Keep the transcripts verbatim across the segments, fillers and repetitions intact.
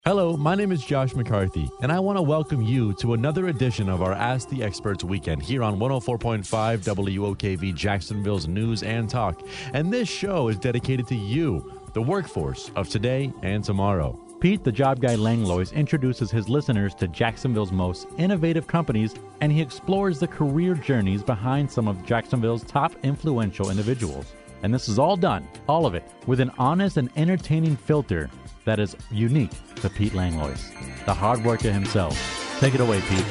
Hello, my name is Josh McCarthy, and I want to welcome you to another edition of our Ask the Experts weekend here on one oh four point five W O K V Jacksonville's News and Talk. And this show is dedicated to you, the workforce of today and tomorrow. Pete, the job guy Langlois, introduces his listeners to Jacksonville's most innovative companies, and he explores the career journeys behind some of Jacksonville's top influential individuals. And this is all done, all of it, with an honest and entertaining filter that is unique to Pete Langlois, the hard worker himself. Take it away, Pete.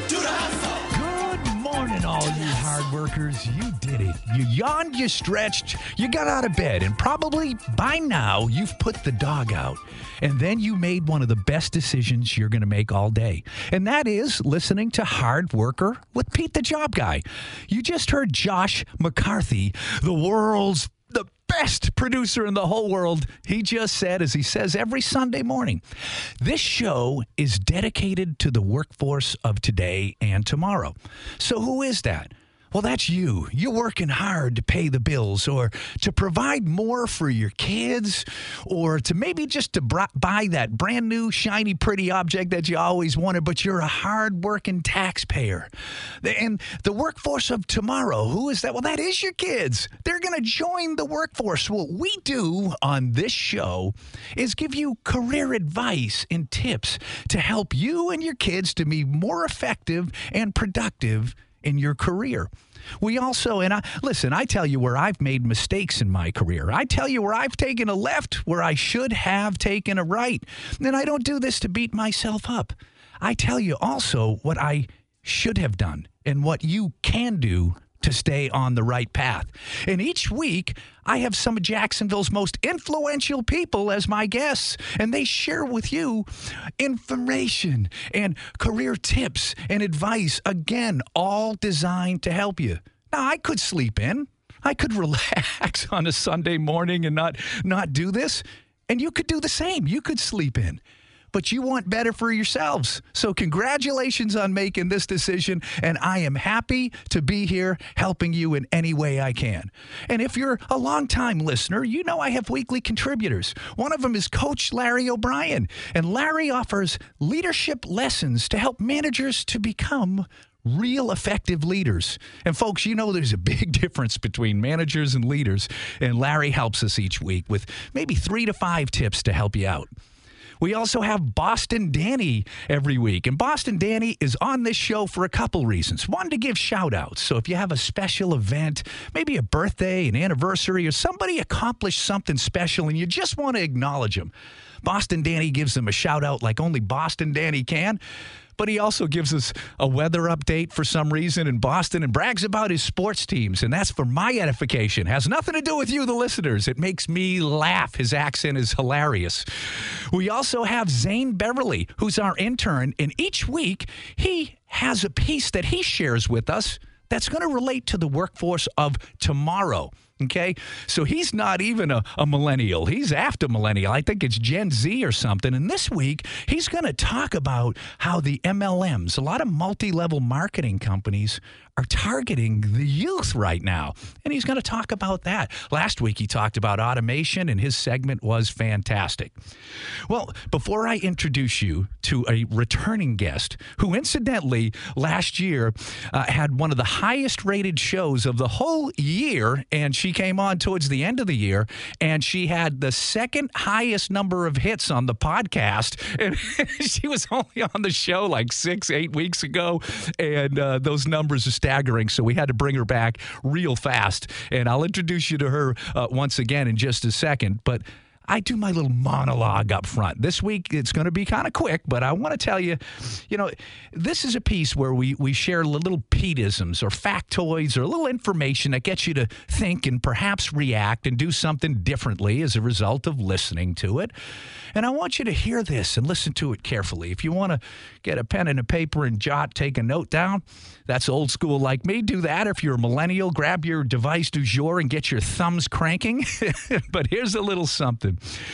Good morning, all you hard workers. You did it. You yawned, you stretched, you got out of bed, and probably by now you've put the dog out. And then you made one of the best decisions you're going to make all day. And that is listening to Hard Worker with Pete the Job Guy. You just heard Josh McCarthy, the world's the best producer in the whole world. He just said, as he says every Sunday morning, this show is dedicated to the workforce of today and tomorrow. So who is that? Well, that's you. You're working hard to pay the bills or to provide more for your kids or to maybe just to br- buy that brand new, shiny, pretty object that you always wanted, but you're a hard-working taxpayer. And the workforce of tomorrow, who is that? Well, that is your kids. They're going to join the workforce. What we do on this show is give you career advice and tips to help you and your kids to be more effective and productive in your career. We also, and I listen, I tell you where I've made mistakes in my career. I tell you where I've taken a left where I should have taken a right. And I don't do this to beat myself up. I tell you also what I should have done and what you can do to stay on the right path. And each week, I have some of Jacksonville's most influential people as my guests, and they share with you information and career tips and advice, again, all designed to help you. Now, I could sleep in. I could relax on a Sunday morning and not, not do this, and you could do the same. You could sleep in. But you want better for yourselves. So congratulations on making this decision, and I am happy to be here helping you in any way I can. And if you're a longtime listener, you know I have weekly contributors. One of them is Coach Larry O'Brien, and Larry offers leadership lessons to help managers to become real effective leaders. And folks, you know there's a big difference between managers and leaders, and Larry helps us each week with maybe three to five tips to help you out. We also have Boston Danny every week. And Boston Danny is on this show for a couple reasons. One, to give shout-outs. So if you have a special event, maybe a birthday, an anniversary, or somebody accomplished something special and you just want to acknowledge them, Boston Danny gives them a shout-out like only Boston Danny can. But he also gives us a weather update for some reason in Boston and brags about his sports teams. And that's for my edification. Has nothing to do with you, the listeners. It makes me laugh. His accent is hilarious. We also have Zane Beverly, who's our intern. And each week, he has a piece that he shares with us that's going to relate to the workforce of tomorrow. Okay, so he's not even a, a millennial. He's after millennial. I think it's Gen Z or something. And this week, he's going to talk about how the M L Ms, a lot of multi-level marketing companies, are targeting the youth right now. And he's going to talk about that. Last week, he talked about automation, and his segment was fantastic. Well, before I introduce you to a returning guest who, incidentally, last year uh, had one of the highest-rated shows of the whole year, and she came on towards the end of the year, and she had the second highest number of hits on the podcast. And she was only on the show like six, eight weeks ago, and uh, those numbers are staggering, so we had to bring her back real fast. And I'll introduce you to her uh, once again in just a second, but I do my little monologue up front. This week, it's going to be kind of quick, but I want to tell you, you know, this is a piece where we, we share little Pete-isms or factoids or a little information that gets you to think and perhaps react and do something differently as a result of listening to it. And I want you to hear this and listen to it carefully. If you want to get a pen and a paper and jot, take a note down, that's old school like me. Do that. If you're a millennial, grab your device du jour and get your thumbs cranking. But here's a little something.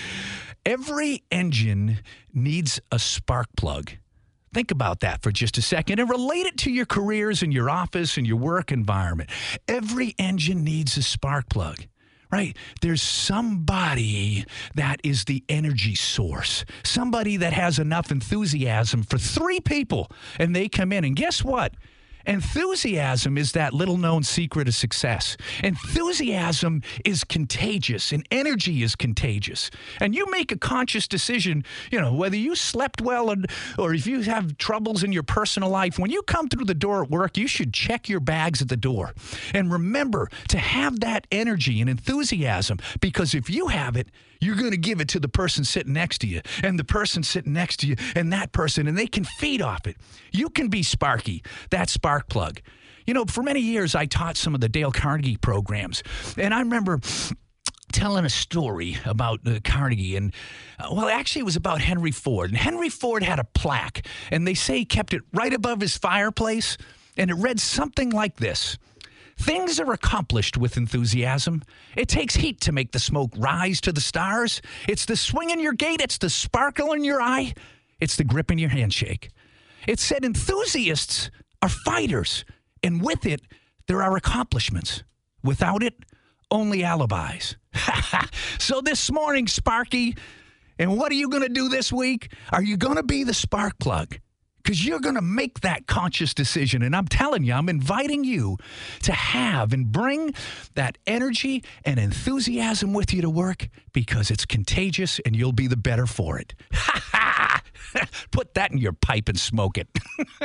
Every engine needs a spark plug. Think about that for just a second and relate it to your careers and your office and your work environment. Every engine needs a spark plug. Right. There's somebody that is the energy source, somebody that has enough enthusiasm for three people, and they come in. And guess what? Enthusiasm is that little known secret of success. Enthusiasm is contagious and energy is contagious. And you make a conscious decision, you know, whether you slept well or, or if you have troubles in your personal life, when you come through the door at work, you should check your bags at the door. And remember to have that energy and enthusiasm, because if you have it, you're going to give it to the person sitting next to you and the person sitting next to you and that person, and they can feed off it. You can be Sparky, that spark plug. You know, for many years, I taught some of the Dale Carnegie programs, and I remember telling a story about uh, Carnegie, and uh, well, actually, it was about Henry Ford. And Henry Ford had a plaque, and they say he kept it right above his fireplace, and it read something like this: "Things are accomplished with enthusiasm. It takes heat to make the smoke rise to the stars. It's the swing in your gait. It's the sparkle in your eye. It's the grip in your handshake." It said enthusiasts are fighters, and with it, there are accomplishments. Without it, only alibis. So this morning, Sparky, and what are you going to do this week? Are you going to be the spark plug? Because you're going to make that conscious decision. And I'm telling you, I'm inviting you to have and bring that energy and enthusiasm with you to work, because it's contagious and you'll be the better for it. Put that in your pipe and smoke it.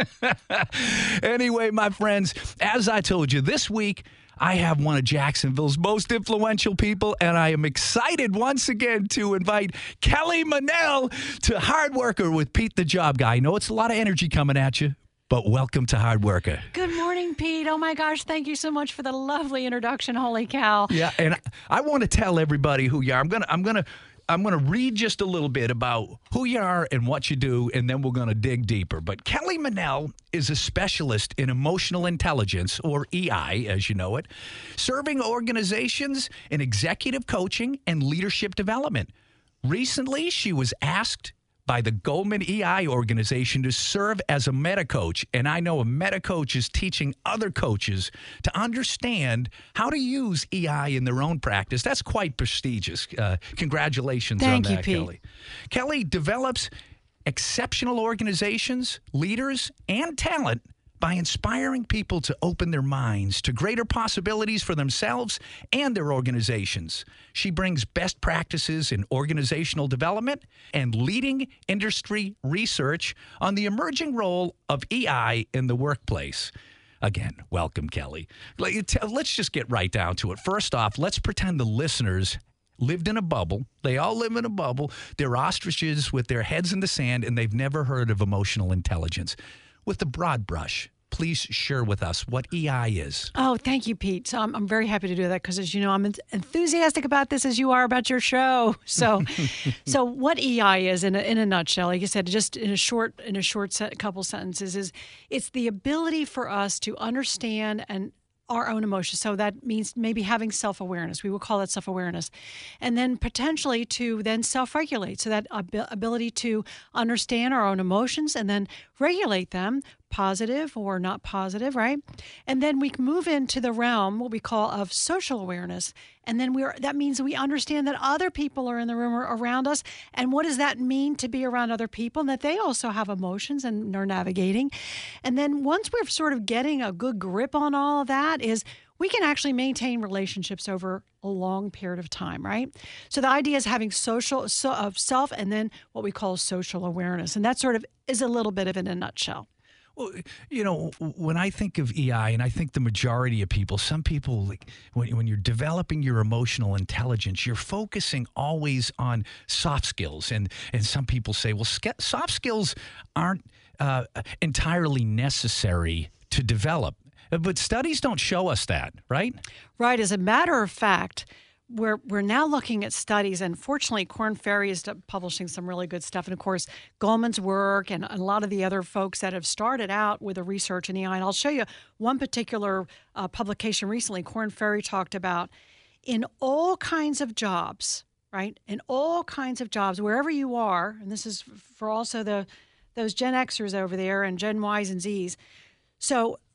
Anyway, my friends, as I told you, this week, I have one of Jacksonville's most influential people, and I am excited once again to invite Kelly Manel to Hard Worker with Pete the Job Guy. I know it's a lot of energy coming at you, but welcome to Hard Worker. Good morning, Pete. Oh, my gosh. Thank you so much for the lovely introduction. Holy cow. Yeah, and I want to tell everybody who you are. I'm going to, I'm going to, I'm going to read just a little bit about who you are and what you do, and then we're going to dig deeper. But Kelly Manel is a specialist in emotional intelligence, or E I, as you know it, serving organizations in executive coaching and leadership development. Recently, she was asked by the Goldman E I organization to serve as a meta coach. And I know a meta coach is teaching other coaches to understand how to use E I in their own practice. That's quite prestigious. Uh, congratulations Thank on you, that, Pete. Kelly. Kelly develops exceptional organizations, leaders, and talent by inspiring people to open their minds to greater possibilities for themselves and their organizations. She brings best practices in organizational development and leading industry research on the emerging role of E I in the workplace. Again, welcome, Kelly. Let's just get right down to it. First off, let's pretend the listeners lived in a bubble. They all live in a bubble. They're ostriches with their heads in the sand, and they've never heard of emotional intelligence. With the broad brush, please share with us what E I is. Oh, thank you, Pete. So I'm, I'm very happy to do that because, as you know, I'm enthusiastic about this as you are about your show. So, so what E I is in a, in a nutshell, like you said, just in a short in a short set, couple sentences, is it's the ability for us to understand and our own emotions. So that means maybe having self-awareness. We will call that self-awareness. And then potentially to then self-regulate. So that ab- ability to understand our own emotions and then regulate them, positive or not positive, right? And then we can move into the realm, what we call of social awareness. And then we're that means we understand that other people are in the room or around us. And what does that mean to be around other people? And that they also have emotions and are navigating. And then once we're sort of getting a good grip on all of that, is we can actually maintain relationships over a long period of time, right? So the idea is having social so, of self and then what we call social awareness. And that sort of is a little bit of it in a nutshell. Well, you know, when I think of E I, and I think the majority of people, some people, like when, when you're developing your emotional intelligence, you're focusing always on soft skills. And, and some people say, well, sk- soft skills aren't uh, entirely necessary to develop. But studies don't show us that, right? Right. As a matter of fact, We're we're now looking at studies, and fortunately, Korn Ferry is publishing some really good stuff. And, of course, Goldman's work and a lot of the other folks that have started out with the research in E I. And I'll show you one particular uh, publication recently. Korn Ferry talked about in all kinds of jobs, right? In all kinds of jobs, wherever you are, and this is for also the those Gen Xers over there and Gen Ys and Zs. So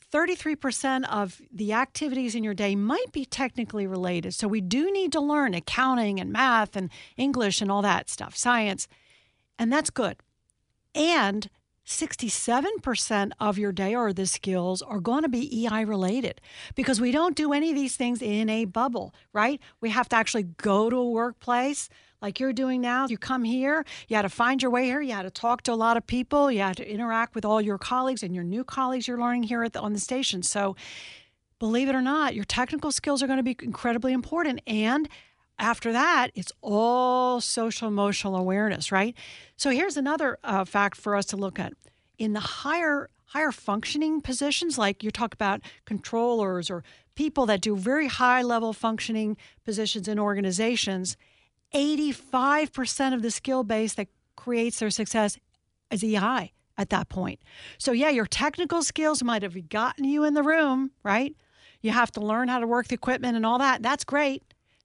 thirty-three percent of the activities in your day might be technically related. So we do need to learn accounting and math and English and all that stuff, science, and that's good. And sixty-seven percent of your day or the skills are going to be E I related because we don't do any of these things in a bubble, right? We have to actually go to a workplace like you're doing now. You come here, you had to find your way here, you had to talk to a lot of people, you had to interact with all your colleagues and your new colleagues you're learning here at the, on the station. So believe it or not, your technical skills are going to be incredibly important. And after that, it's all social emotional awareness, right? So here's another uh, fact for us to look at. In the higher higher functioning positions, like you talk about controllers or people that do very high level functioning positions in organizations, eighty-five percent of the skill base that creates their success is E I at that point. So yeah, your technical skills might have gotten you in the room, right? You have to learn how to work the equipment and all that. That's great.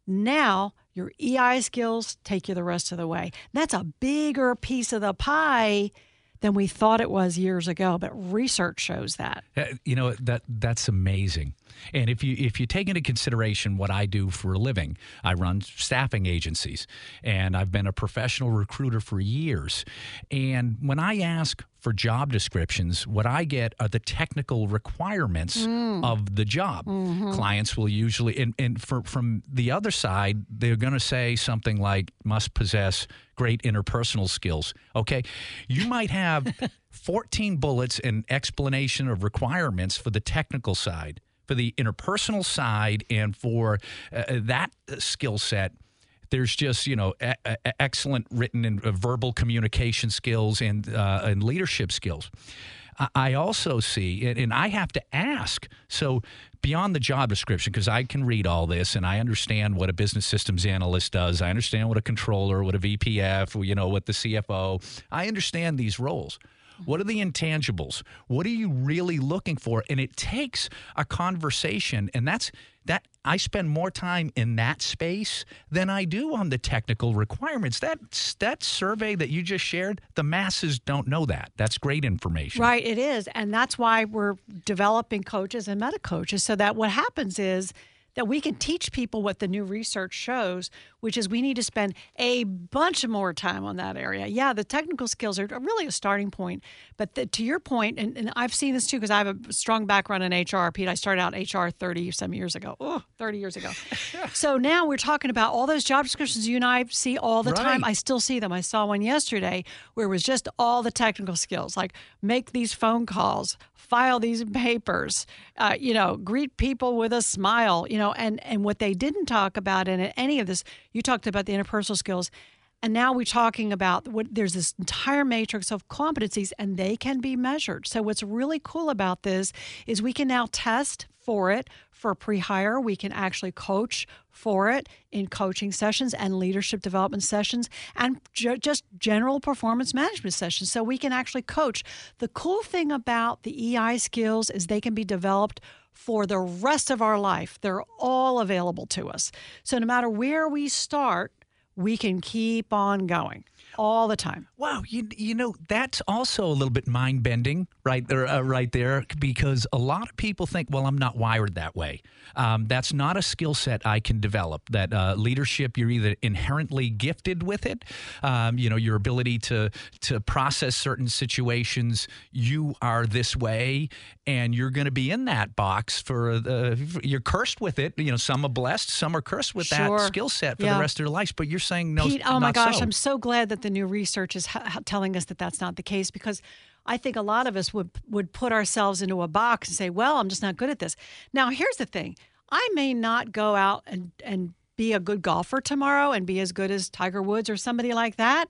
Now, your E I skills take you the rest of the way. That's a bigger piece of the pie than we thought it was years ago, but research shows that. Uh, you know, that that's amazing. And if you if you take into consideration what I do for a living, I run staffing agencies, and I've been a professional recruiter for years. And when I ask for job descriptions, what I get are the technical requirements mm. of the job. Mm-hmm. Clients will usually, and, and for, from the other side, they're going to say something like, must possess great interpersonal skills. Okay, you might have fourteen bullets and explanation of requirements for the technical side. For the interpersonal side and for uh, that skill set, there's just, you know, a- a- excellent written and uh, verbal communication skills and uh, and leadership skills. I, I also see, and, and I have to ask, so beyond the job description, because I can read all this and I understand what a business systems analyst does. I understand what a controller, what a V P F, you know, what the C F O. I understand these roles. What are the intangibles? What are you really looking for? And it takes a conversation, and that's that I spend more time in that space than I do on the technical requirements. That that survey that you just shared, the masses don't know that. That's great information. Right, it is. And that's why we're developing coaches and meta coaches so that what happens is that we can teach people what the new research shows, which is we need to spend a bunch more time on that area. Yeah, the technical skills are really a starting point. But the, to your point, and, and I've seen this too because I have a strong background in H R, Pete. I started out H R thirty some years ago. Oh, thirty years ago. So now we're talking about all those job descriptions you and I see all the right. time. I still see them. I saw one yesterday where it was just all the technical skills, like make these phone calls, file these papers, uh, you know, greet people with a smile, you know, and, and what they didn't talk about in any of this, you talked about the interpersonal skills. And now we're talking about what there's this entire matrix of competencies and they can be measured. So what's really cool about this is we can now test for it for pre-hire. We can actually coach for it in coaching sessions and leadership development sessions and ju- just general performance management sessions. So we can actually coach. The cool thing about the E I skills is they can be developed for the rest of our life. They're all available to us. So no matter where we start, we can keep on going all the time. Wow, you you know, that's also a little bit mind-bending right there, uh, right there, because a lot of people think, well, I'm not wired that way. Um, that's not a skill set I can develop. That uh, leadership, you're either inherently gifted with it, um, you know, your ability to to process certain situations, you are this way, and you're going to be in that box for the, you're cursed with it. You know, some are blessed, some are cursed with Sure. that skill set for Yeah. the rest of their lives, but you're saying no, Pete, oh my not gosh, so. I'm so glad that the new research is ha- telling us that that's not the case because I think a lot of us would would put ourselves into a box and say, well, I'm just not good at this. Now, here's the thing. I may not go out and, and be a good golfer tomorrow and be as good as Tiger Woods or somebody like that,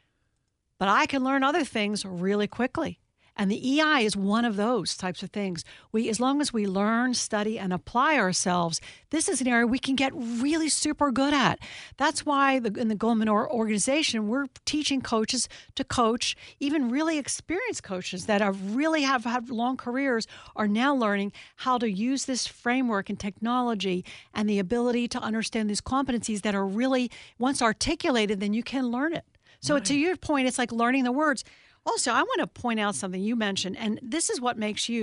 but I can learn other things really quickly. And the E I is one of those types of things. We, as long as we learn, study, and apply ourselves, this is an area we can get really super good at. That's why the, in the Goldman or- organization, we're teaching coaches to coach. Even really experienced coaches that have really have had long careers are now learning how to use this framework and technology and the ability to understand these competencies that are really, once articulated, then you can learn it. So right. To your point, it's like learning the words. Also, I want to point out something you mentioned, and this is what makes you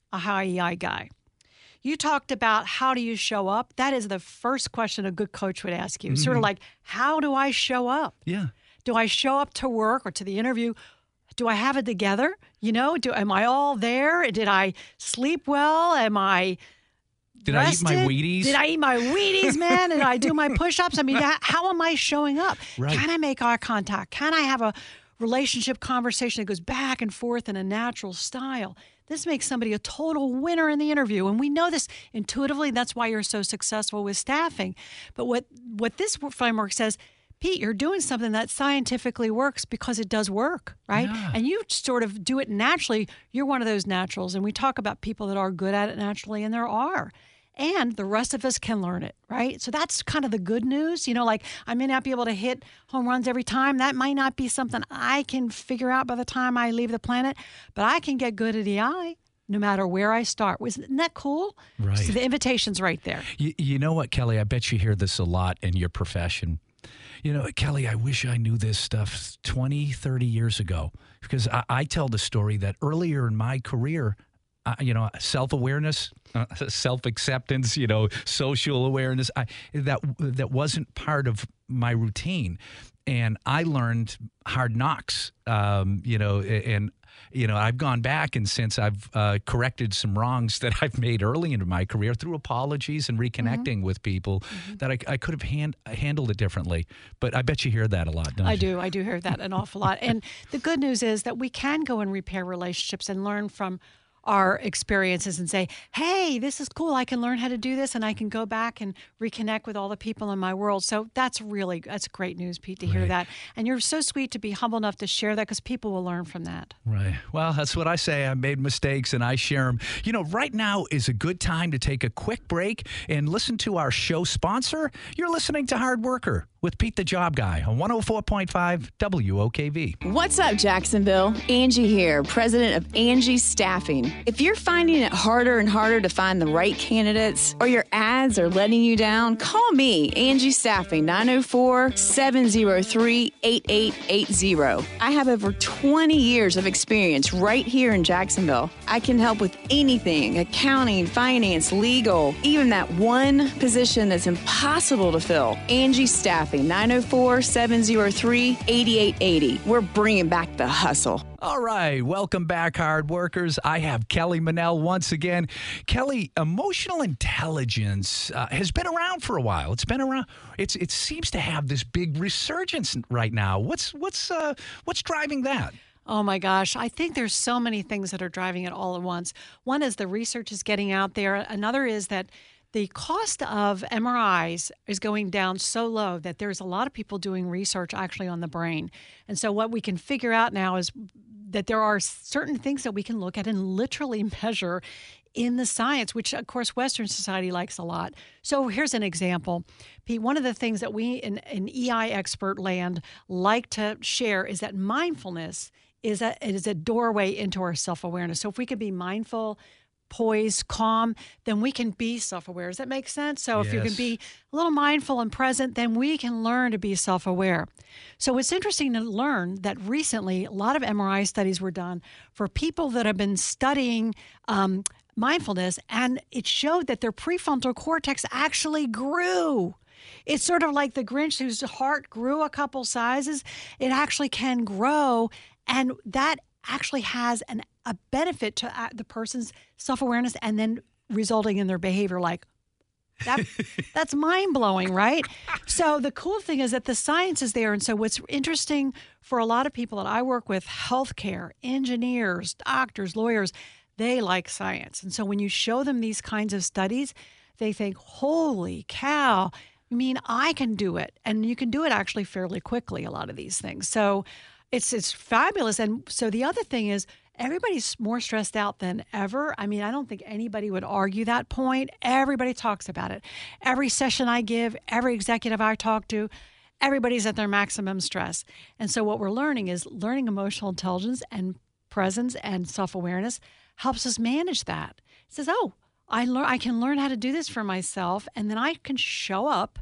a high E I guy. You talked about how do you show up? That is the first question a good coach would ask you. Mm-hmm. Sort of like, how do I show up? Yeah. Do I show up to work or to the interview? Do I have it together? You know, do am I all there? Did I sleep well? Am I Did rested? I eat my Wheaties? Did I eat my Wheaties, man? Did I do my push-ups? I mean, that, how am I showing up? Right. Can I make eye contact? Can I have a relationship conversation that goes back and forth in a natural style? This makes somebody a total winner in the interview. And we know this intuitively. That's why you're so successful with staffing. But what, what this framework says, Pete, you're doing something that scientifically works because it does work, right? Yeah. And you sort of do it naturally. You're one of those naturals. And we talk about people that are good at it naturally, and there are. And the rest of us can learn it, right? So that's kind of the good news. You know, like I may not be able to hit home runs every time. That might not be something I can figure out by the time I leave the planet, but I can get good at E I no matter where I start. Isn't that cool? Right. So the invitation's right there. You, you know what, Kelly? I bet you hear this a lot in your profession. You know, Kelly, I wish I knew this stuff twenty, thirty years ago, because I, I tell the story that earlier in my career, Uh, you know, self-awareness, uh, self-acceptance, you know, social awareness, I, that that wasn't part of my routine. And I learned hard knocks, um, you know, and, you know, I've gone back and since I've uh, corrected some wrongs that I've made early in my career through apologies and reconnecting mm-hmm. with people mm-hmm. that I, I could have hand, handled it differently. But I bet you hear that a lot, don't I you? do. I do hear that an awful lot. And the good news is that we can go and repair relationships and learn from our experiences and say, hey, this is cool. I can learn how to do this and I can go back and reconnect with all the people in my world. So that's really, that's great news, Pete, to hear Right. that. And you're so sweet to be humble enough to share that because people will learn from that. Right. Well, that's what I say. I made mistakes and I share them. You know, right now is a good time to take a quick break and listen to our show sponsor. You're listening to Hard Worker with Pete the Job Guy on one oh four point five W O K V. What's up, Jacksonville? Angie here, president of Angie Staffing. If you're finding it harder and harder to find the right candidates or your ads are letting you down, call me, Angie Staffing, nine oh four, seven oh three, eight eight eight oh. I have over twenty years of experience right here in Jacksonville. I can help with anything, accounting, finance, legal, even that one position that's impossible to fill. Angie Staffing, nine oh four, seven oh three, eight eight eight oh. We're bringing back the hustle. All right. Welcome back, hard workers. I have Kelly Manel once again. Kelly, emotional intelligence uh, has been around for a while. It's been around. It's it seems to have this big resurgence right now. What's what's uh, what's driving that? Oh my gosh, I think there's so many things that are driving it all at once. One is the research is getting out there. Another is that the cost of M R Is is going down so low that there's a lot of people doing research actually on the brain. And so what we can figure out now is that there are certain things that we can look at and literally measure in the science, which of course Western society likes a lot. So here's an example. Pete, one of the things that we in, in E I expert land like to share is that mindfulness is a, it is a doorway into our self-awareness. So if we could be mindful, poised, calm, then we can be self-aware. Does that make sense? So if you can Yes. be a little mindful and present, then we can learn to be self-aware. So it's interesting to learn that recently a lot of M R I studies were done for people that have been studying um, mindfulness, and it showed that their prefrontal cortex actually grew. It's sort of like the Grinch whose heart grew a couple sizes. It actually can grow, and that actually has an, a benefit to uh, the person's self-awareness and then resulting in their behavior. Like, that, that's mind-blowing, right? So the cool thing is that the science is there. And so what's interesting for a lot of people that I work with, healthcare, engineers, doctors, lawyers, they like science. And so when you show them these kinds of studies, they think, holy cow, I mean, I can do it. And you can do it actually fairly quickly, a lot of these things. So It's it's fabulous. And so the other thing is everybody's more stressed out than ever. I mean, I don't think anybody would argue that point. Everybody talks about it. Every session I give, every executive I talk to, everybody's at their maximum stress. And so what we're learning is learning emotional intelligence and presence and self-awareness helps us manage that. It says, oh, I learn I can learn how to do this for myself, and then I can show up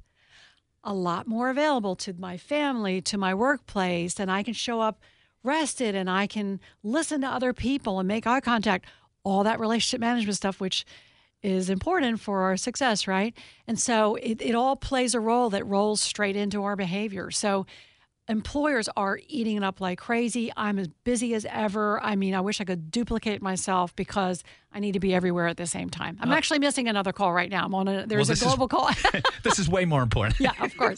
a lot more available to my family, to my workplace, and I can show up rested and I can listen to other people and make eye contact, all that relationship management stuff, which is important for our success, right? And so it, it all plays a role that rolls straight into our behavior. So employers are eating it up like crazy. I'm as busy as ever. I mean, I wish I could duplicate myself because I need to be everywhere at the same time. I'm uh, actually missing another call right now. I'm on a, there's well, a global is, call. This is way more important. Yeah, of course.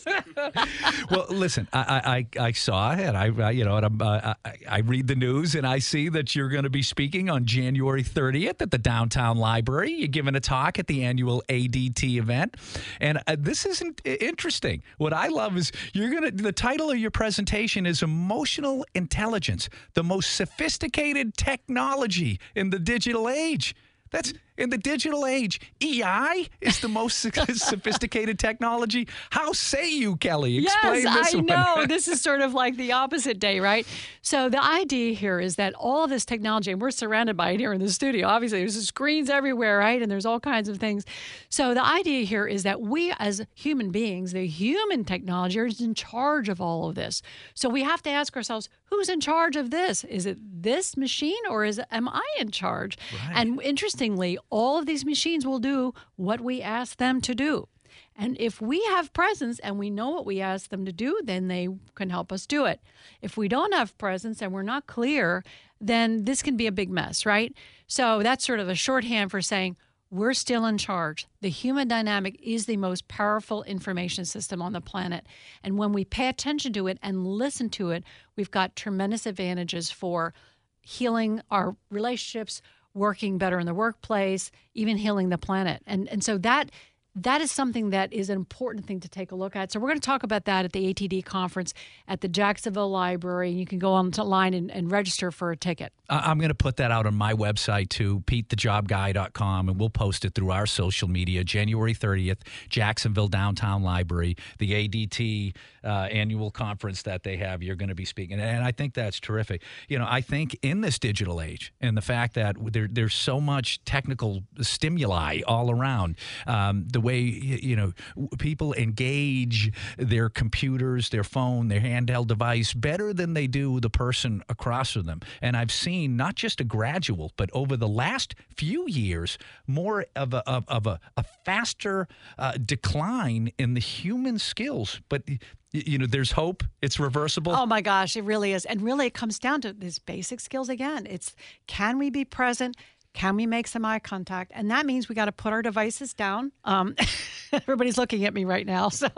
Well, listen, I, I I saw it, and I, I you know, and uh, I, I read the news, and I see that you're going to be speaking on January thirtieth at the Downtown Library. You're giving a talk at the annual A D T event, and uh, this is interesting. What I love is you're going to. The title of your presentation is Emotional Intelligence, the most sophisticated technology in the digital age. That's in the digital age. E I is the most sophisticated technology. How say you, Kelly? Explain yes, this I one. know. This is sort of like the opposite day, right? So the idea here is that all of this technology, and we're surrounded by it here in the studio. Obviously, there's screens everywhere, right? And there's all kinds of things. So the idea here is that we as human beings, the human technology, are in charge of all of this. So we have to ask ourselves, who's in charge of this? Is it this machine or is it, am I in charge? Right. And interestingly, all of these machines will do what we ask them to do. And if we have presence and we know what we ask them to do, then they can help us do it. If we don't have presence and we're not clear, then this can be a big mess, right? So that's sort of a shorthand for saying we're still in charge. The human dynamic is the most powerful information system on the planet. And when we pay attention to it and listen to it, we've got tremendous advantages for healing our relationships, working better in the workplace, even healing the planet. And and so that that is something that is an important thing to take a look at. So we're going to talk about that at the A T D conference at the Jacksonville Library. You can go online and, and register for a ticket. I'm going to put that out on my website too, pete the job guy dot com, and we'll post it through our social media. January thirtieth, Jacksonville Downtown Library, the A D T uh, annual conference that they have. You're going to be speaking, and I think that's terrific. You know, I think in this digital age, and the fact that there, there's so much technical stimuli all around, um, the way, you know, people engage their computers, their phone, their handheld device better than they do the person across from them. And I've seen not just a gradual, but over the last few years, more of a of, of a, a faster uh, decline in the human skills. But you know, there's hope. It's reversible. Oh, my gosh, it really is. And really, it comes down to these basic skills again. It's, can we be present? Can we make some eye contact? And that means we got to put our devices down. Um, everybody's looking at me right now. So,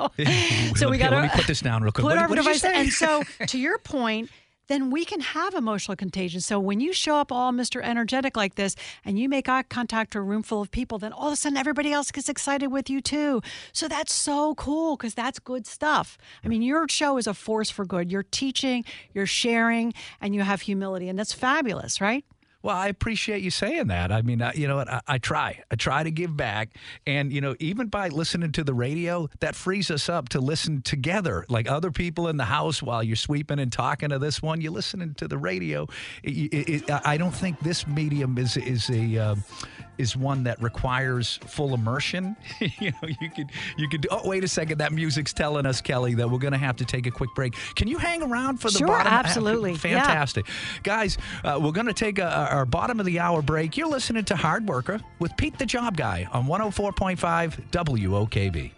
so we got to let me put this down real quick. Put what, our what devices. And so, to your point, then we can have emotional contagion. So when you show up all Mister Energetic like this and you make eye contact to a room full of people, then all of a sudden everybody else gets excited with you too. So that's so cool because that's good stuff. I mean, your show is a force for good. You're teaching, you're sharing, and you have humility. And that's fabulous, right? Well, I appreciate you saying that. I mean, I, you know what? I, I try. I try to give back. And, you know, even by listening to the radio, that frees us up to listen together, like other people in the house while you're sweeping and talking to this one. You're listening to the radio. It, it, it, I don't think this medium is is a uh, is one that requires full immersion. you know, you could you could. Oh, wait a second. That music's telling us, Kelly, that we're going to have to take a quick break. Can you hang around for the sure, bottom? Absolutely. Fantastic. Yeah. Guys, uh, we're going to take a, our bottom of the hour break. You're listening to Hard Worker with Pete the Job Guy on one oh four point five W O K V.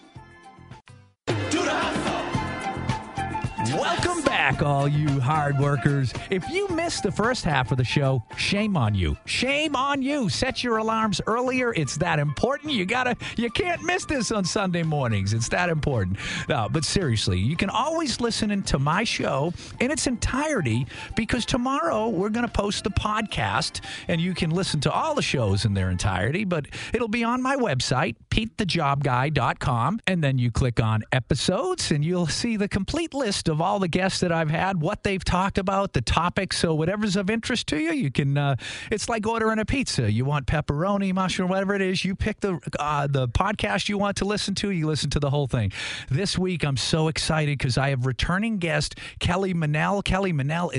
Welcome back, all you hard workers. If you missed the first half of the show, shame on you. Shame on you. Set your alarms earlier. It's that important. You gotta, you can't miss this on Sunday mornings. It's that important. No, but seriously, you can always listen to my show in its entirety because tomorrow we're going to post the podcast and you can listen to all the shows in their entirety, but it'll be on my website, pete the job guy dot com, and then you click on episodes and you'll see the complete list of all the guests that I've had, what they've talked about, the topics. So whatever's of interest to you, you can, uh, it's like ordering a pizza. You want pepperoni, mushroom, whatever it is, you pick the uh, the podcast you want to listen to, you listen to the whole thing. This week, I'm so excited because I have returning guest Kelly Mannell. Kelly Mannell is an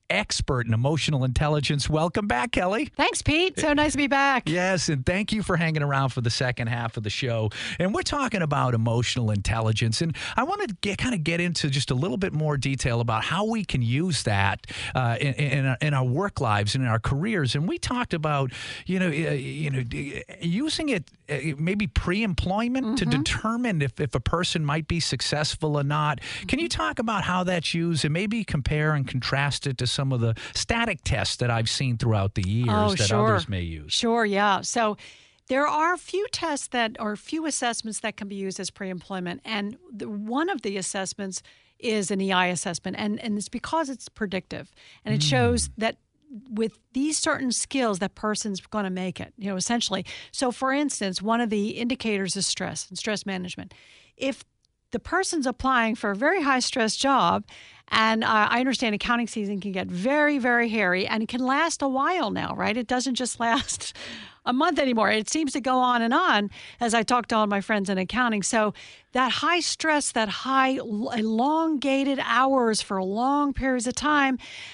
expert in emotional intelligence. Welcome back, Kelly. Thanks, Pete. So nice to be back. Yes, and thank you for hanging around for the second half of the show. And we're talking about emotional intelligence, and I want to get kind of get into just a little bit more detail about how we can use that uh, in, in, our, in our work lives and in our careers. And we talked about, you know, uh, you know, using it uh, maybe pre-employment mm-hmm. to determine if, if a person might be successful or not. Can you talk about how that's used and maybe compare and contrast it to some of the static tests that I've seen throughout the years oh, that sure. others may use? Sure, yeah. So there are a few tests that, or few assessments that can be used as pre-employment. And the, one of the assessments is an E I assessment. And, and it's because it's predictive. And it mm. shows that with these certain skills, that person's going to make it, you know, essentially. So, for instance, one of the indicators is stress and stress management. If the person's applying for a very high stress job, and uh, I understand accounting season can get very, very hairy, and it can last a while now, right? It doesn't just last a month anymore. It seems to go on and on, as I talk to all my friends in accounting. So that high stress, that high elongated hours for long periods of time,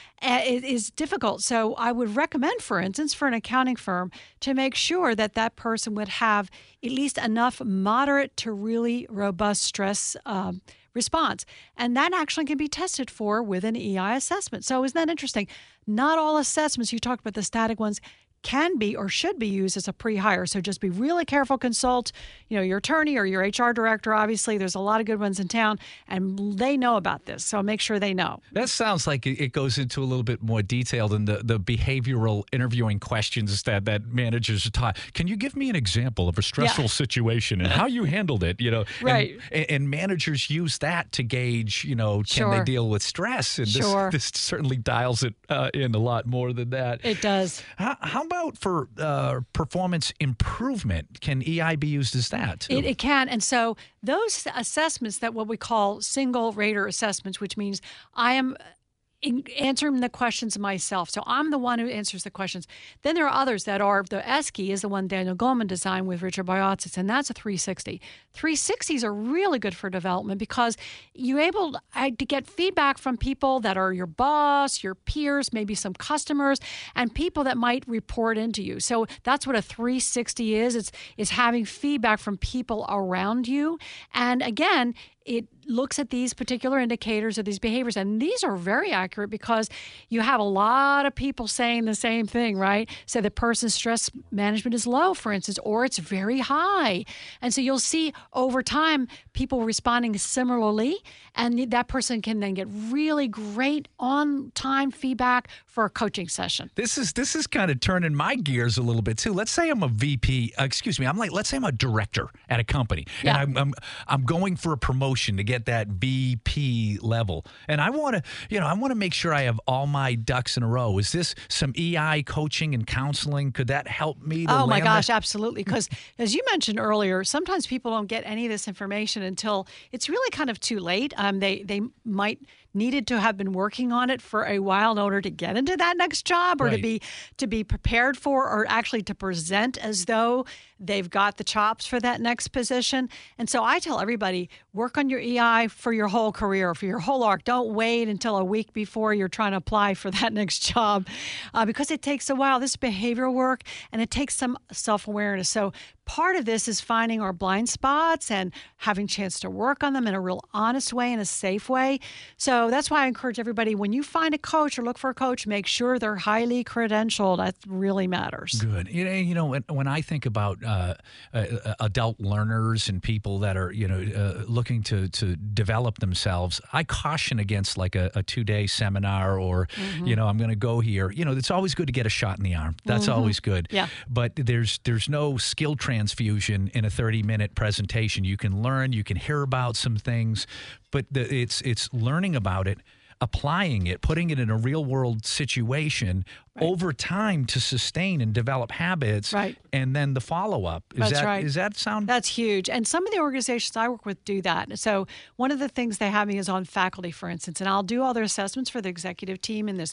it is difficult. So I would recommend, for instance, for an accounting firm to make sure that that person would have at least enough moderate to really robust stress um, response. And that actually can be tested for with an E I assessment. So isn't that interesting? Not all assessments, you talked about the static ones, can be or should be used as a pre-hire. So just be really careful, consult, you know, your attorney or your H R director. Obviously, there's a lot of good ones in town, and they know about this. So make sure they know. That sounds like it goes into a little bit more detail than the, the behavioral interviewing questions that, that managers are taught. Can you give me an example of a stressful yeah. situation and how you handled it? You know, right. And, and managers use that to gauge, you know, can sure. they deal with stress? And sure. this, this certainly dials it uh, in a lot more than that. It does. How, how about for uh, performance improvement? Can E I be used as that too? It, it can. And so those assessments that what we call single rater assessments, which means I am in answering the questions myself. So I'm the one who answers the questions. Then there are others that are, the E S C I is the one Daniel Goleman designed with Richard Biotsits, and that's a three sixty. three sixties are really good for development because you're able to get feedback from people that are your boss, your peers, maybe some customers, and people that might report into you. So that's what a three sixty is. It's, it's having feedback from people around you. And again, it looks at these particular indicators of these behaviors, and these are very accurate because you have a lot of people saying the same thing, right? So the person's stress management is low, for instance, or it's very high. And so you'll see over time people responding similarly, and that person can then get really great on-time feedback for a coaching session. This is this is kind of turning my gears a little bit too. Let's say I'm a V P, uh, excuse me, I'm like, let's say I'm a director at a company, yeah. and I'm, I'm I'm going for a promotion to get that V P level, and I want to, you know, I want to make sure I have all my ducks in a row. Is this some E I coaching and counseling? Could that help me? To oh my gosh, that? absolutely. Because as you mentioned earlier, sometimes people don't get any of this information until it's really kind of too late. Um, they they might needed to have been working on it for a while in order to get into that next job, or right. to be to be prepared for, or actually to present as though they've got the chops for that next position. And so I tell everybody, work on your E I for your whole career, for your whole arc. Don't wait until a week before you're trying to apply for that next job, uh, because it takes a while. This is behavioral work, and it takes some self-awareness. So part of this is finding our blind spots and having a chance to work on them in a real honest way, in a safe way. So that's why I encourage everybody, when you find a coach or look for a coach, make sure they're highly credentialed. That really matters. Good. You know, you know when, when I think about uh, uh, adult learners and people that are, you know, uh, looking to, to develop themselves, I caution against like a, a two-day seminar or, mm-hmm. you know, I'm going to go here. You know, it's always good to get a shot in the arm. That's mm-hmm. always good. Yeah. But there's there's no skill transfusion in a thirty-minute presentation. You can learn, you can hear about some things, but the, it's it's learning about it, applying it, putting it in a real-world situation right. over time to sustain and develop habits, right. and then the follow-up. Is That's that, right. Does that sound? That's huge. And some of the organizations I work with do that. So one of the things they have me is on faculty, for instance, and I'll do all their assessments for the executive team in this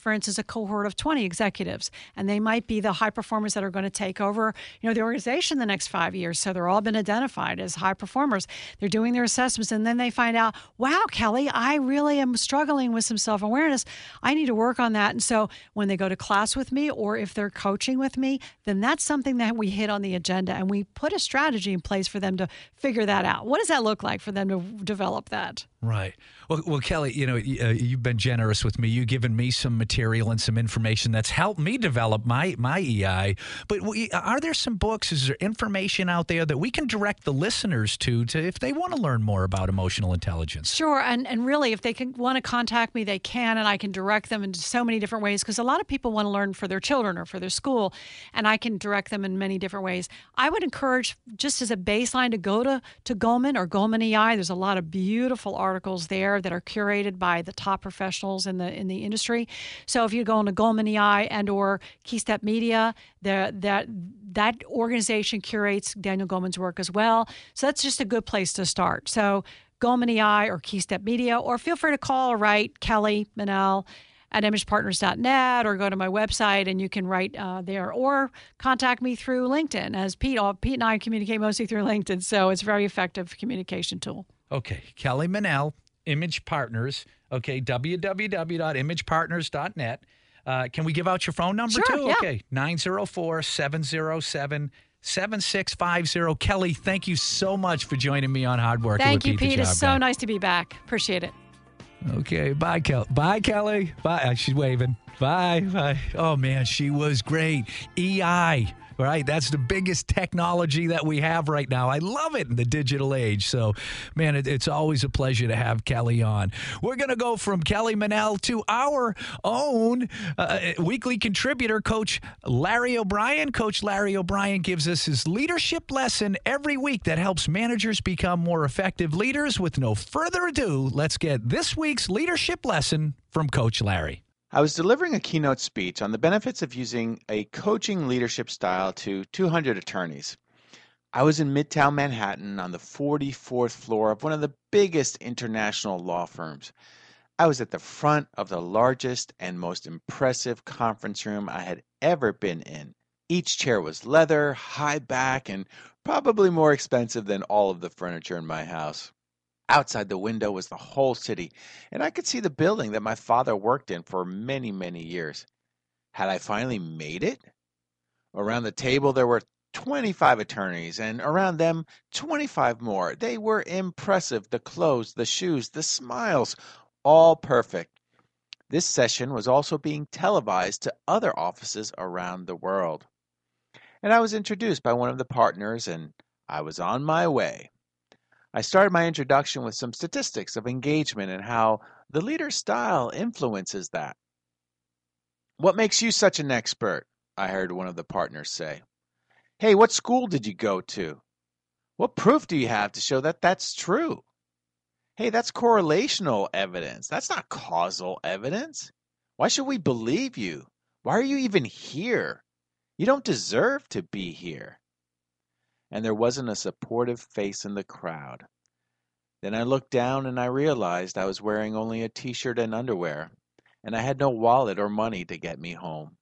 for instance, a cohort of twenty executives, and they might be the high performers that are going to take over, you know, the organization the next five years. So they're all been identified as high performers. They're doing their assessments, and then they find out, wow, Kelly, I really am struggling with some self-awareness. I need to work on that. And so when they go to class with me, or if they're coaching with me, then that's something that we hit on the agenda, and we put a strategy in place for them to figure that out. What does that look like for them to develop that? Right. Well, well, Kelly, you know, uh, you've been generous with me. You've given me some material and some information that's helped me develop my my E I. But we, are there some books? Is there information out there that we can direct the listeners to, to if they want to learn more about emotional intelligence? Sure. And and really, if they can want to contact me, they can, and I can direct them into so many different ways, because a lot of people want to learn for their children or for their school, and I can direct them in many different ways. I would encourage, just as a baseline, to go to, to Goldman or Goldman E I. There's a lot of beautiful articles there that are curated by the top professionals in the in the industry. So if you go into Goldman E I and or Keystep Media, the, that that organization curates Daniel Goleman's work as well. So that's just a good place to start. So Goldman E I or Keystep Media, or feel free to call or write Kelly Manel at image partners dot net, or go to my website and you can write uh, there, or contact me through LinkedIn. As Pete, all, Pete and I communicate mostly through LinkedIn, so it's a very effective communication tool. Okay, Kelly Manel, Image Partners. Okay, w w w dot image partners dot net. Uh, can we give out your phone number sure, too? Yeah. Okay, nine zero four, seven zero seven, seven six five zero. Kelly, thank you so much for joining me on Hard Working Thank with you, Pete. Pete. It's so guy. nice to be back. Appreciate it. Okay, bye, Kelly. Bye, Kelly. Bye. Uh, she's waving. Bye. Bye. Oh, man, she was great. E I. Right, that's the biggest technology that we have right now. I love it in the digital age. So, man, it, it's always a pleasure to have Kelly on. We're going to go from Kelly Manel to our own uh, weekly contributor, Coach Larry O'Brien. Coach Larry O'Brien gives us his leadership lesson every week that helps managers become more effective leaders. With no further ado, let's get this week's leadership lesson from Coach Larry. I was delivering a keynote speech on the benefits of using a coaching leadership style to two hundred attorneys. I was in Midtown Manhattan on the forty-fourth floor of one of the biggest international law firms. I was at the front of the largest and most impressive conference room I had ever been in. Each chair was leather, high back, and probably more expensive than all of the furniture in my house. Outside the window was the whole city, and I could see the building that my father worked in for many, many years. Had I finally made it? Around the table there were twenty-five attorneys, and around them twenty-five more. They were impressive. The clothes, the shoes, the smiles, all perfect. This session was also being televised to other offices around the world. And I was introduced by one of the partners, and I was on my way. I started my introduction with some statistics of engagement and how the leader's style influences that. "What makes you such an expert?" I heard one of the partners say. "Hey, what school did you go to? What proof do you have to show that that's true? Hey, that's correlational evidence. That's not causal evidence. Why should we believe you? Why are you even here? You don't deserve to be here." And there wasn't a supportive face in the crowd. Then I looked down and I realized I was wearing only a t-shirt and underwear, and I had no wallet or money to get me home.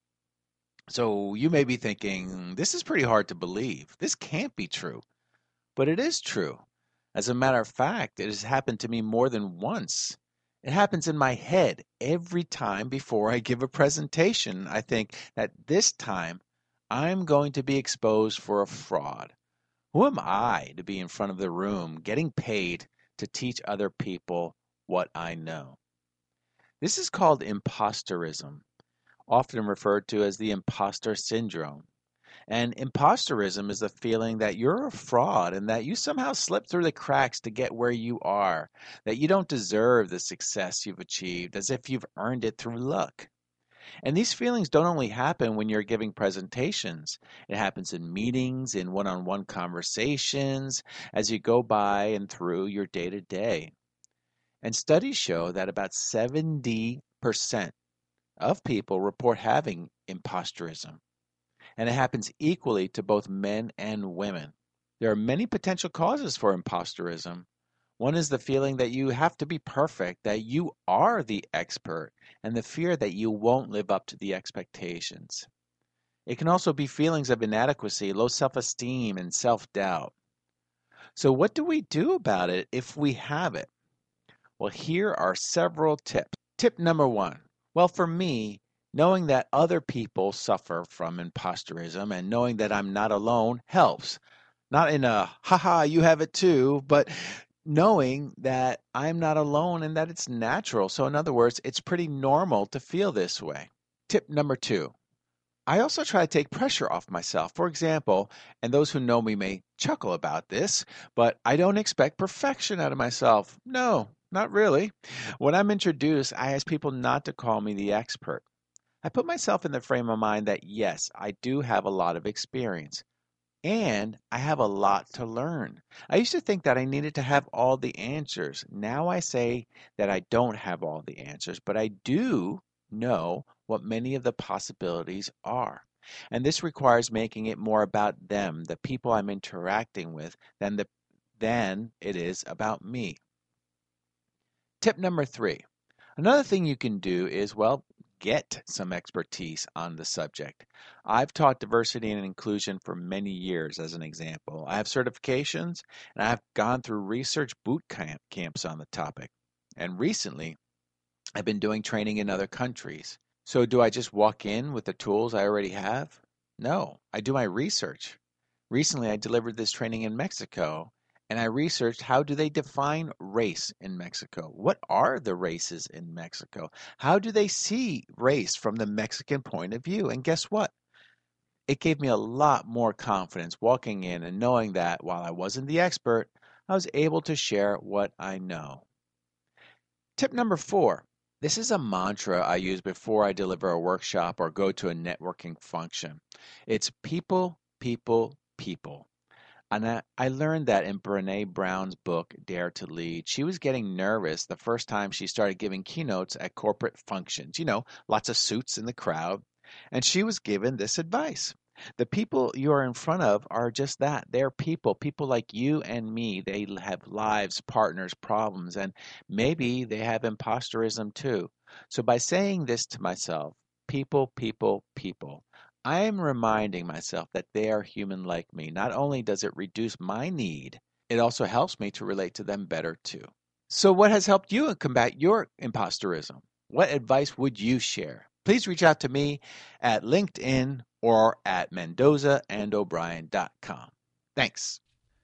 So you may be thinking, this is pretty hard to believe. This can't be true. But it is true. As a matter of fact, it has happened to me more than once. It happens in my head every time before I give a presentation. I think that this time I'm going to be exposed for a fraud. Who am I to be in front of the room getting paid to teach other people what I know? This is called imposterism, often referred to as the imposter syndrome. And imposterism is the feeling that you're a fraud and that you somehow slipped through the cracks to get where you are, that you don't deserve the success you've achieved, as if you've earned it through luck. And these feelings don't only happen when you're giving presentations. It happens in meetings, in one-on-one conversations, as you go by and through your day-to-day. And studies show that about seventy percent of people report having imposterism. And it happens equally to both men and women. There are many potential causes for imposterism. One is the feeling that you have to be perfect, that you are the expert, and the fear that you won't live up to the expectations. It can also be feelings of inadequacy, low self-esteem, and self-doubt. So what do we do about it if we have it? Well, here are several tips. Tip number one. Well, for me, knowing that other people suffer from imposterism and knowing that I'm not alone helps. Not in a, haha, you have it too, but knowing that I'm not alone and that it's natural. So in other words, it's pretty normal to feel this way. Tip number two. I also try to take pressure off myself. For example, and those who know me may chuckle about this, but I don't expect perfection out of myself. No, not really. When I'm introduced, I ask people not to call me the expert. I put myself in the frame of mind that yes, I do have a lot of experience. And I have a lot to learn. I used to think that I needed to have all the answers. Now I say that I don't have all the answers, but I do know what many of the possibilities are. And this requires making it more about them, the people I'm interacting with, than, the, than it is about me. Tip number three. Another thing you can do is, well, get some expertise on the subject. I've taught diversity and inclusion for many years as an example. I have certifications and I've gone through research boot camp camps on the topic. And recently, I've been doing training in other countries. So do I just walk in with the tools I already have? No, I do my research. Recently, I delivered this training in Mexico, and I researched how do they define race in Mexico? What are the races in Mexico? How do they see race from the Mexican point of view? And guess what? It gave me a lot more confidence walking in and knowing that while I wasn't the expert, I was able to share what I know. Tip number four. This is a mantra I use before I deliver a workshop or go to a networking function. It's people, people, people. And I, I learned that in Brené Brown's book, Dare to Lead. She was getting nervous the first time she started giving keynotes at corporate functions. You know, lots of suits in the crowd. And she was given this advice. The people you are in front of are just that. They're people, people like you and me. They have lives, partners, problems, and maybe they have imposterism too. So by saying this to myself, people, people, people, I am reminding myself that they are human like me. Not only does it reduce my need, it also helps me to relate to them better too. So what has helped you combat your imposterism? What advice would you share? Please reach out to me at LinkedIn or at Mendoza and O'Brien dot com. Thanks.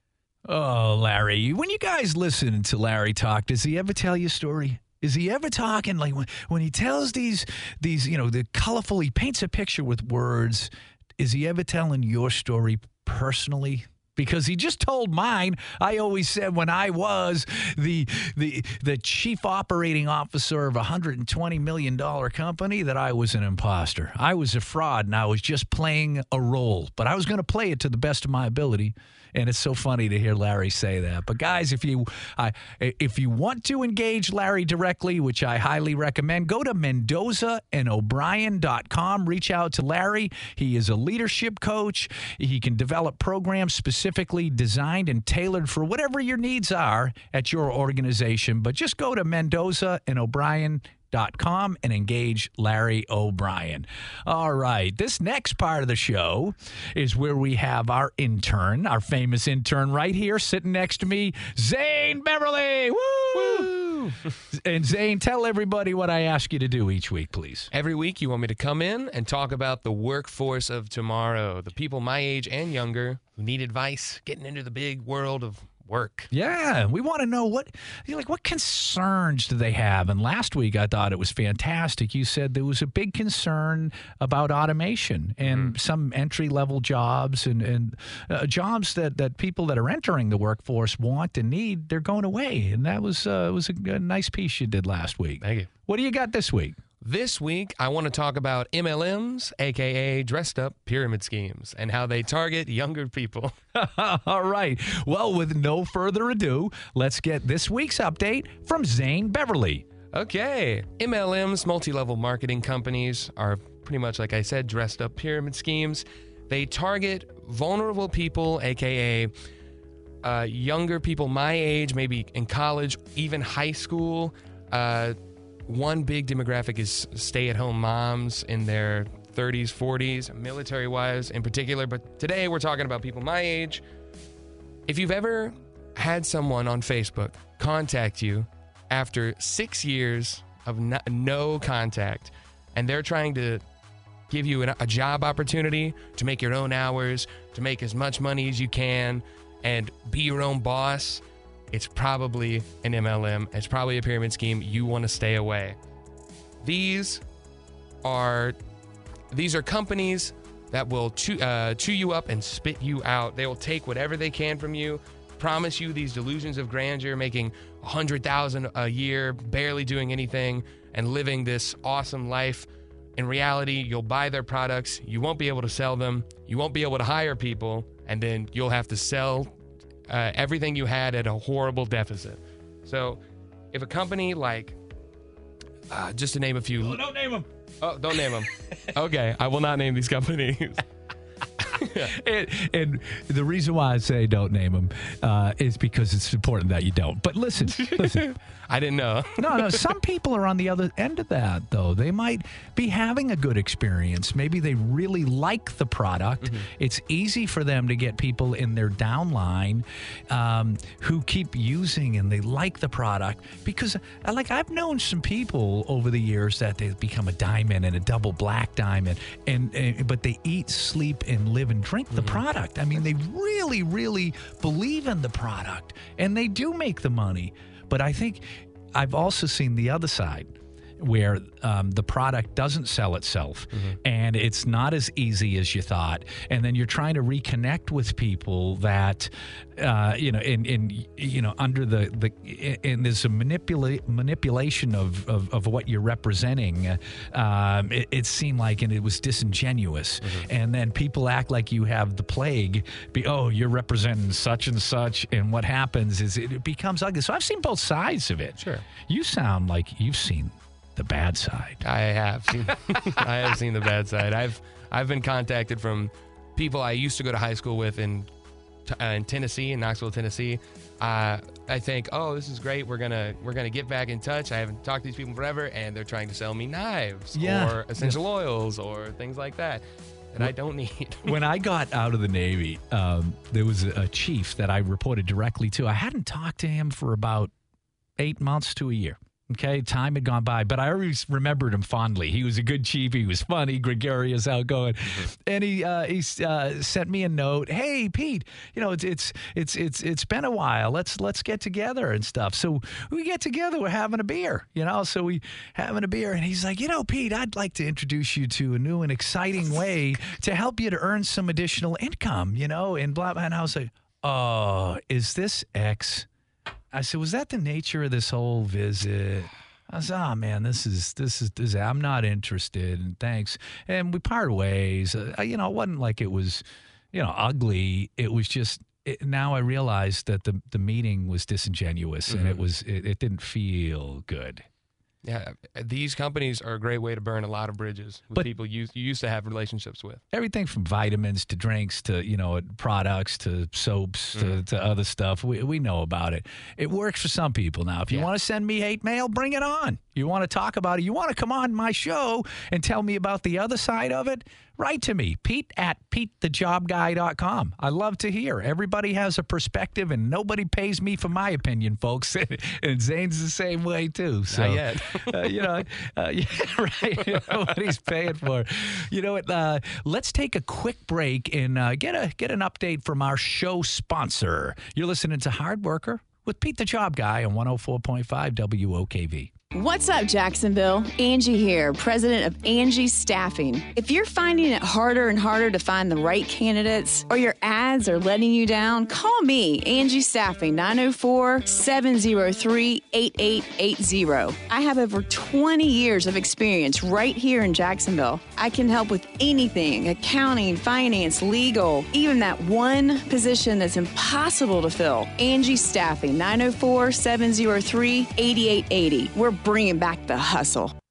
Oh, Larry, when you guys listen to Larry talk, does he ever tell you a story? Is he ever talking like when, when he tells these, these, you know, the colorful, he paints a picture with words. Is he ever telling your story personally? Because he just told mine. I always said when I was the the the chief operating officer of a one hundred twenty million dollars company that I was an imposter. I was a fraud, and I was just playing a role. But I was going to play it to the best of my ability. And it's so funny to hear Larry say that. But guys, if you uh, if you want to engage Larry directly, which I highly recommend, go to Mendoza and O'Brien dot com. Reach out to Larry. He is a leadership coach. He can develop programs specifically designed and tailored for whatever your needs are at your organization. But just go to Mendoza and O'Brien dot com and engage Larry O'Brien. All right. This next part of the show is where we have our intern, our famous intern right here sitting next to me, Zane Beverly. Woo! Woo! And Zane, tell everybody what I ask you to do each week, please. Every week you want me to come in and talk about the workforce of tomorrow, the people my age and younger who need advice getting into the big world of work. Yeah, we want to know what, like, what concerns do they have? And last week I thought it was fantastic. You said there was a big concern about automation and mm-hmm. some entry-level jobs and, and uh, jobs that, that people that are entering the workforce want and need, they're going away. And that was, uh, was a, a nice piece you did last week. Thank you. What do you got this week? This week, I want to talk about M L Ms, a k a dressed up pyramid schemes, and how they target younger people. All right. Well, with no further ado, let's get this week's update from Zane Beverly. Okay. M L Ms, multi-level marketing companies, are pretty much, like I said, dressed up pyramid schemes. They target vulnerable people, a k a uh, younger people my age, maybe in college, even high school. Uh, one big demographic is stay-at-home moms in their thirties, forties, military wives in particular. But today we're talking about people my age. If you've ever had someone on Facebook contact you after six years of no, no contact, and they're trying to give you an, a job opportunity to make your own hours, to make as much money as you can, and be your own boss, it's probably an M L M. It's probably a pyramid scheme. You want to stay away. These are these are companies that will chew, uh, chew you up and spit you out. They will take whatever they can from you, promise you these delusions of grandeur, making one hundred thousand dollars a year, barely doing anything, and living this awesome life. In reality, you'll buy their products, you won't be able to sell them, you won't be able to hire people, and then you'll have to sell uh, everything you had at a horrible deficit. So if a company like, uh, just to name a few. Oh, don't name them. Oh, don't name them. Okay, I will not name these companies. and, and the reason why I say don't name them uh, is because it's important that you don't. But listen, listen. I didn't know. no, no. Some people are on the other end of that, though. They might be having a good experience. Maybe they really like the product. Mm-hmm. It's easy for them to get people in their downline um, who keep using and they like the product because, like, I've known some people over the years that they've become a diamond and a double black diamond, and, and but they eat, sleep, and live and drink the mm-hmm. product. I mean, they really, really believe in the product, and they do make the money. But I think I've also seen the other side where um, the product doesn't sell itself mm-hmm. and it's not as easy as you thought. And then you're trying to reconnect with people that, uh, you know, in, in, you know, under the, the, and there's a manipula- manipulation of, of, of what you're representing. Um, it, it seemed like, and it was disingenuous. Mm-hmm. And then people act like you have the plague. Be, oh, you're representing such and such. And what happens is it, it becomes ugly. So I've seen both sides of it. Sure. You sound like you've seen the bad side. I have seen I have seen the bad side. I've I've been contacted from people I used to go to high school with in uh, in Tennessee, in Knoxville, Tennessee. Uh, I think, oh, this is great. We're gonna we're gonna get back in touch. I haven't talked to these people forever, and they're trying to sell me knives yeah. or essential yeah. oils or things like that that well, I don't need. When I got out of the Navy, um, there was a chief that I reported directly to. I hadn't talked to him for about eight months to a year. Okay, time had gone by, but I always remembered him fondly. He was a good chief. He was funny, gregarious, outgoing, mm-hmm. and he uh, he uh, sent me a note. Hey, Pete, you know it's it's it's it's it's been a while. Let's let's get together and stuff. So we get together. We're having a beer, you know. So we having a beer, and he's like, you know, Pete, I'd like to introduce you to a new and exciting way to help you to earn some additional income, you know. And blah blah. And I was like, oh, is this X? I said, was that the nature of this whole visit? I said, oh, man, this is, this is, this is I'm not interested, and thanks. And we parted ways. Uh, you know, it wasn't like it was, you know, ugly. It was just, it, now I realized that the, the meeting was disingenuous, mm-hmm. and it was, it, it didn't feel good. Yeah, these companies are a great way to burn a lot of bridges with but people you, you used to have relationships with. Everything from vitamins to drinks to, you know, products to soaps to, mm. to other stuff. We we know about it. It works for some people. Now, if you yeah. want to send me hate mail, bring it on. You want to talk about it, you want to come on my show and tell me about the other side of it, write to me, Pete at Pete the Job Guy dot com. I love to hear. Everybody has a perspective, and nobody pays me for my opinion, folks. And Zane's the same way, too. So, Not yet. uh, you know, uh, yeah, right. Nobody's paying for it. You know what? Uh, let's take a quick break and uh, get a get an update from our show sponsor. You're listening to Hard Worker with Pete the Job Guy on one oh four point five W O K V. What's up, Jacksonville? Angie here, president of Angie Staffing. If you're finding it harder and harder to find the right candidates or your ads are letting you down, call me, Angie Staffing, nine oh four, seven oh three, eight eight eight zero. I have over twenty years of experience right here in Jacksonville. I can help with anything, accounting, finance, legal, even that one position that's impossible to fill. Angie Staffing, nine oh four, seven oh three, eight eight eight zero. We're bringing back the hustle.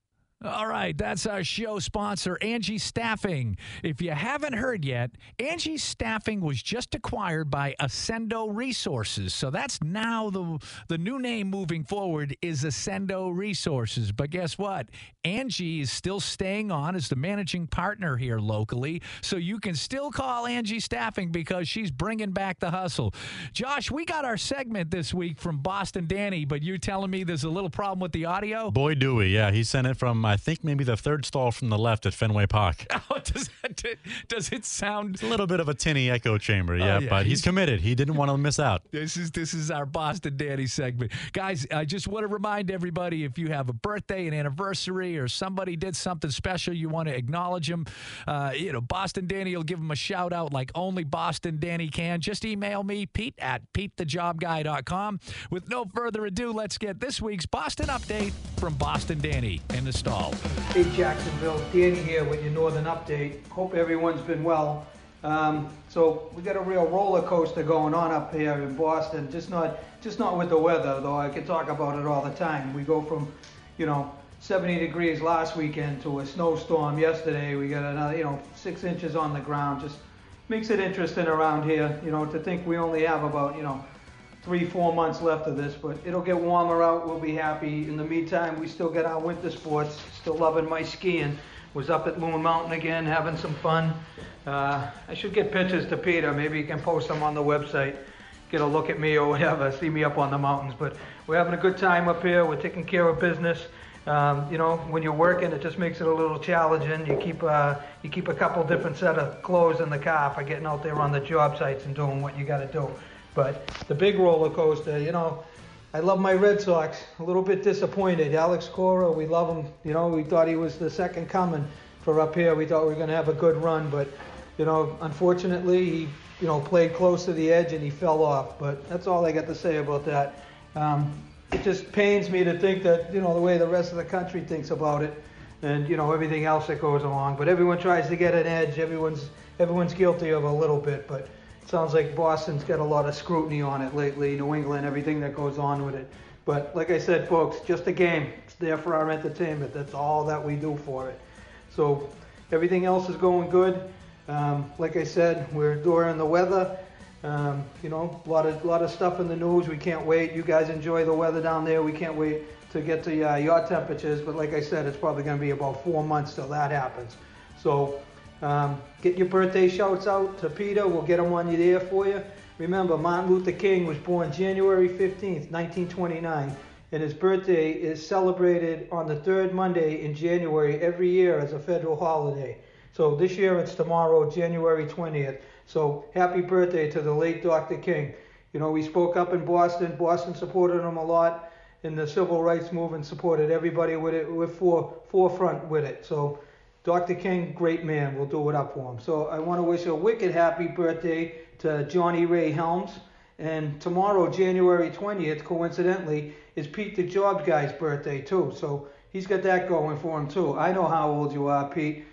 All right, that's our show sponsor, Angie Staffing. If you haven't heard yet, Angie Staffing was just acquired by Ascendo Resources. So that's now the the new name moving forward is Ascendo Resources. But guess what? Angie is still staying on as the managing partner here locally. So you can still call Angie Staffing because she's bringing back the hustle. Josh, we got our segment this week from Boston Danny, but you're telling me there's a little problem with the audio? Boy, do we. Yeah, he sent it from, I think, maybe the third stall from the left at Fenway Park. Oh, does, that, does it sound... It's a little bit of a tinny echo chamber, yeah, oh, yeah. but he's, he's committed. He didn't want to miss out. This is this is our Boston Danny segment. Guys, I just want to remind everybody, if you have a birthday, an anniversary, or somebody did something special, you want to acknowledge them, uh, you know, Boston Danny will give them a shout-out like only Boston Danny can. Just email me, Pete, at pete the job guy dot com. With no further ado, let's get this week's Boston Update from Boston Danny in the stall. Hey, Jacksonville, Danny here with your Northern Update. Hope everyone's been well. Um, so we got a real roller coaster going on up here in Boston. Just not, just not with the weather, though. I could talk about it all the time. We go from, you know, seventy degrees last weekend to a snowstorm yesterday. We got another, you know, six inches on the ground. Just makes it interesting around here. You know, to think we only have about, you know, three, four months left of this, but it'll get warmer out. We'll be happy. In the meantime, we still got our winter sports. Still loving my skiing. Was up at Loon Mountain again, having some fun. Uh, I should get pictures to Peter. Maybe you can post them on the website. Get a look at me or whatever. See me up on the mountains. But we're having a good time up here. We're taking care of business. Um, you know, when you're working, it just makes it a little challenging. You keep uh, you keep a couple different set of clothes in the car for getting out there on the job sites and doing what you got to do. But the big roller coaster, you know, I love my Red Sox. A little bit disappointed. Alex Cora, we love him. You know, we thought he was the second coming for up here. We thought we were going to have a good run, but, you know, unfortunately, he, you know, played close to the edge and he fell off. But that's all I got to say about that. Um, it just pains me to think that, you know, the way the rest of the country thinks about it and, you know, everything else that goes along. But everyone tries to get an edge. Everyone's, everyone's guilty of a little bit, but sounds like Boston's got a lot of scrutiny on it lately, New England, everything that goes on with it. But like I said, folks, just a game. It's there for our entertainment. That's all that we do for it. So everything else is going good. Um, like I said, we're enduring the weather. Um, you know, a lot of lot of stuff in the news. We can't wait. You guys enjoy the weather down there. We can't wait to get to uh, your temperatures. But like I said, it's probably going to be about four months till that happens. So Um, get your birthday shouts out to Peter. We'll get them on you there for you. Remember, Martin Luther King was born January fifteenth, nineteen twenty-nine, and his birthday is celebrated on the third Monday in January every year as a federal holiday. So this year it's tomorrow, January twentieth. So happy birthday to the late Doctor King. You know, we spoke up in Boston. Boston supported him a lot in the civil rights movement, supported everybody with it. We're for, forefront with it. So Doctor King, great man. We'll do it up for him. So I want to wish a wicked happy birthday to Johnny Ray Helms. And tomorrow, January twentieth, coincidentally, is Pete the Job Guy's birthday too. So he's got that going for him too. I know how old you are, Pete.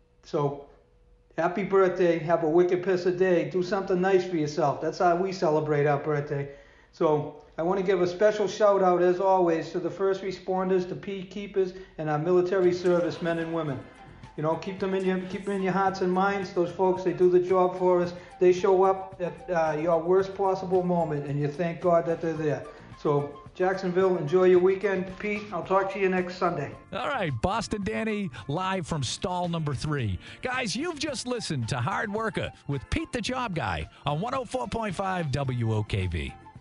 So happy birthday. Have a wicked piss a day. Do something nice for yourself. That's how we celebrate our birthday. So I want to give a special shout out, as always, to the first responders, the peacekeepers, and our military service men and women. You know, keep them in your keep them in your hearts and minds. Those folks, they do the job for us. They show up at uh, your worst possible moment, and you thank God that they're there. So, Jacksonville, enjoy your weekend. Pete, I'll talk to you next Sunday. All right, Boston Danny, live from stall number three. Guys, you've just listened to Hard Worker with Pete the Job Guy on one oh four point five W O K V.